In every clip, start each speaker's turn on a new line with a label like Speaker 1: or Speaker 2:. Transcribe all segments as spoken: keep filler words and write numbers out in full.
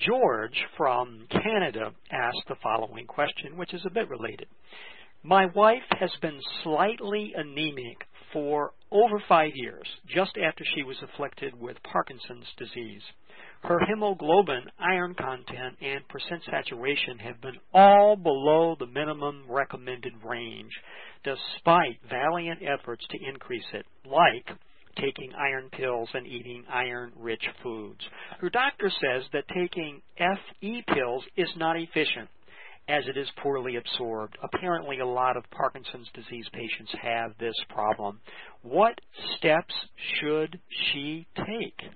Speaker 1: George from Canada asked the following question, which is a bit related. My wife has been slightly anemic for over five years, just after she was afflicted with Parkinson's disease. Her hemoglobin, iron content, and percent saturation have been all below the minimum recommended range, despite valiant efforts to increase it, like taking iron pills and eating iron-rich foods. Her doctor says that taking F E pills is not efficient, as it is poorly absorbed. Apparently, a lot of Parkinson's disease patients have this problem. What steps should she take?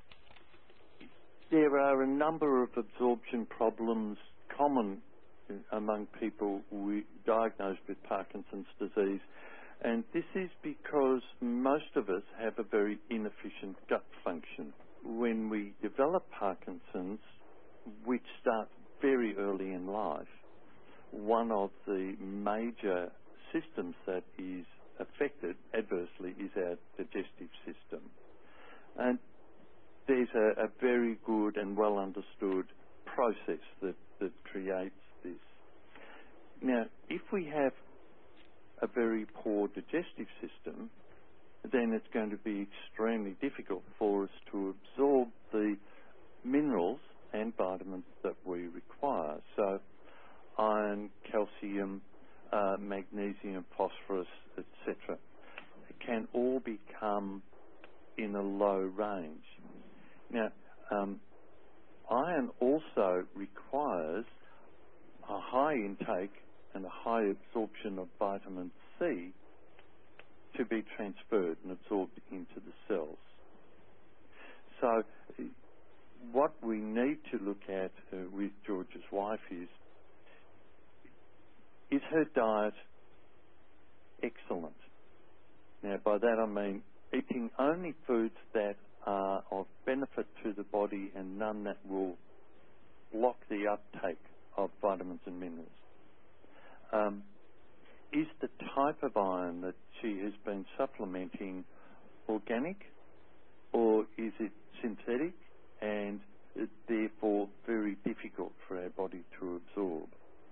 Speaker 2: There are a number of absorption problems common among people we diagnosed with Parkinson's disease, and this is because most of us have a very inefficient gut function. When we develop Parkinson's, which starts very early in life, one of the major systems that is affected adversely is our digestive system. And there's a, a very good and well understood process that, that creates this. Now, if we have a very poor digestive system, then it's going to be extremely difficult for us to absorb the minerals and vitamins that we require. So iron, calcium, uh, magnesium, phosphorus, et cetera, can all become in a low range. Now, um, iron also requires a high intake and a high absorption of vitamin C to be transferred and absorbed into the cells. So what we need to look at uh, with George's wife is, is her diet excellent? Now, by that I mean eating only foods that are of benefit to the body and none that will block the uptake of vitamins and minerals. Um, is the type of iron that she has been supplementing organic, or is it synthetic and it, therefore very difficult for our body to absorb?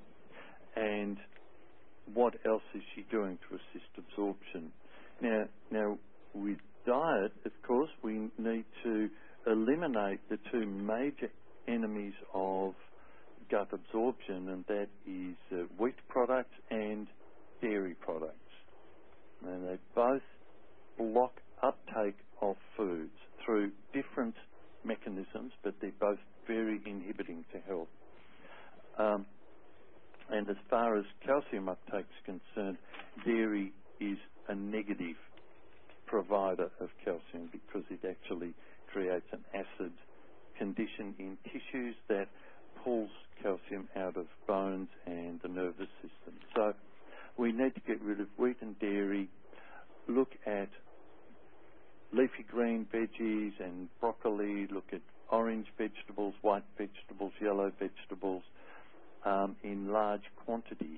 Speaker 2: And what else is she doing to assist absorption? Now, now with diet, of course, we need to eliminate the two major enemies of gut absorption, and that is uh, wheat products and dairy products. And they both block uptake of foods through different mechanisms, but they're both very inhibiting to health. Um, and as far as calcium uptake is concerned, dairy is a negative provider of calcium because it actually creates an acid condition in tissues that pulls calcium out of bones and the nervous system. So we need to get rid of wheat and dairy, look at leafy green veggies and broccoli, look at orange vegetables, white vegetables, yellow vegetables um, in large quantities,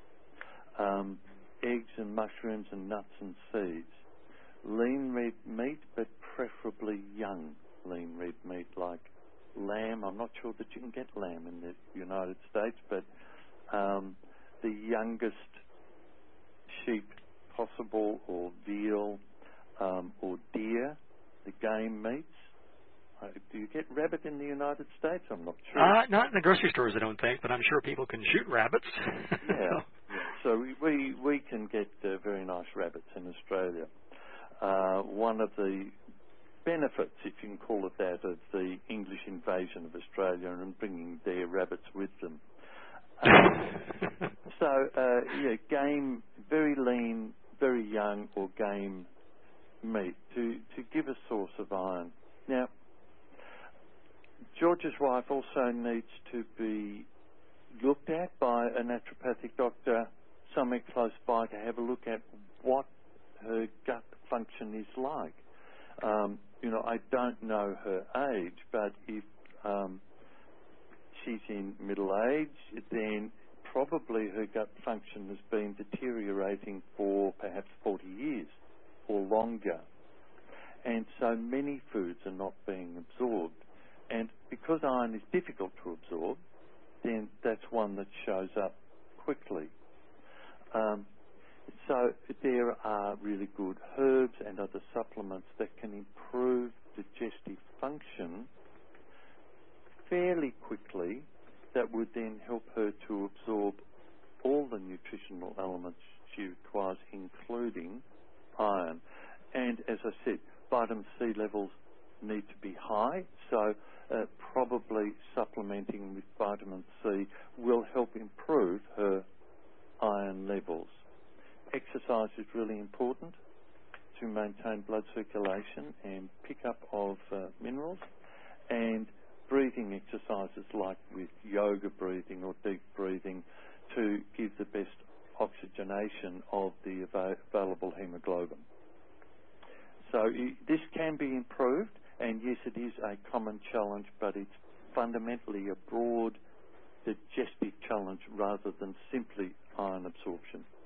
Speaker 2: um, eggs and mushrooms and nuts and seeds, lean red meat, but preferably young lean red meat like lamb. I'm not sure that you can get lamb in the United States, but um, the youngest sheep possible, or veal, um, or deer, the game meats. Uh, do you get rabbit in the United States? I'm not sure.
Speaker 1: Uh, not in the grocery stores, I don't think, but I'm sure people can shoot rabbits.
Speaker 2: yeah. yeah. So we, we, we can get uh, very nice rabbits in Australia. Uh, one of the benefits, if you can call it that, of the English invasion of Australia and bringing their rabbits with them. Um, so, uh, yeah, game, very lean, very young, or game meat to, to give a source of iron. Now, George's wife also needs to be looked at by a naturopathic doctor somewhere close by to have a look at what her gut function is like. Um, you know, I don't know her age, but if um, she's in middle age, then probably her gut function has been deteriorating for perhaps forty years or longer. And so many foods are not being absorbed. And because iron is difficult to absorb, then that's one that shows up quickly. Um, so there are really good herbs and other supplements that can improve digestive function fairly quickly, that would then help her to absorb all the nutritional elements she requires, including iron. And as I said, vitamin C levels need to be high, so uh, probably supplementing with vitamin C will help improve her iron levels. Exercise is really important to maintain blood circulation and pickup of uh, minerals, and breathing exercises like with yoga breathing or deep breathing to give the best oxygenation of the av- available hemoglobin. So i- this can be improved, and yes, it is a common challenge, but it's fundamentally a broad digestive challenge rather than simply iron absorption.